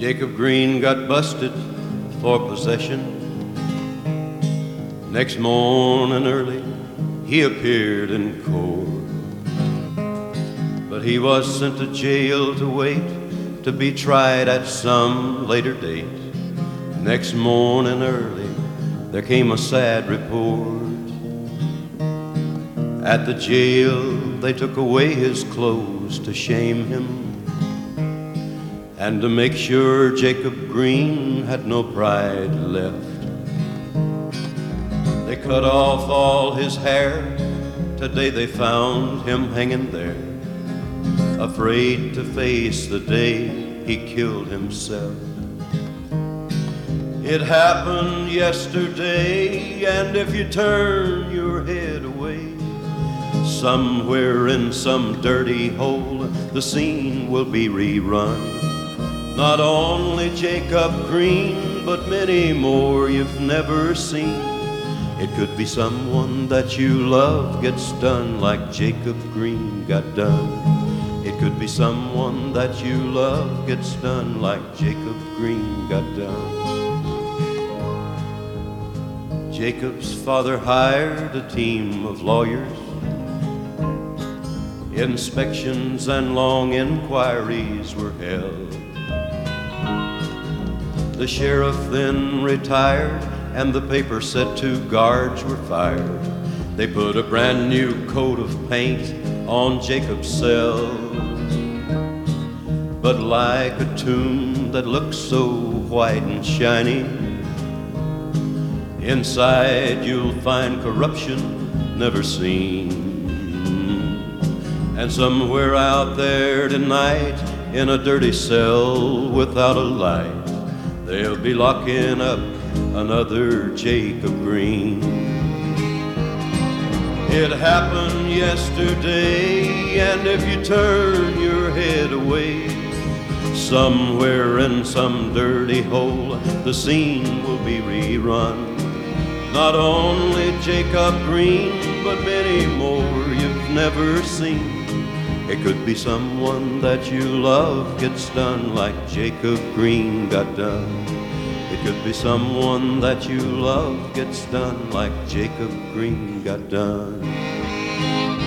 Jacob Green got busted for possession. Next morning early, he appeared in court. But he was sent to jail to wait to be tried at some later date. Next morning early, there came a sad report. At the jail, they took away his clothes to shame him, and to make sure Jacob Green had no pride left, they cut off all his hair. Today they found him hanging there, afraid to face the day he killed himself. It happened yesterday, and if you turn your head away, somewhere in some dirty hole, the scene will be rerun. Not only Jacob Green, but many more you've never seen. It could be someone that you love gets done like Jacob Green got done. It could be someone that you love gets done like Jacob Green got done. Jacob's father hired a team of lawyers. Inspections and long inquiries were held. The sheriff then retired, and the paper said 2 guards were fired. They put a brand new coat of paint on Jacob's cell. But like a tomb that looks so white and shiny, inside you'll find corruption never seen. And somewhere out there tonight, in a dirty cell without a light, they'll be locking up another Jacob Green. It happened yesterday, and if you turn your head away, somewhere in some dirty hole, the scene will be rerun. Not only Jacob Green, but many more you've never seen. It could be someone that you love gets done like Jacob Green got done. It could be someone that you love gets done like Jacob Green got done.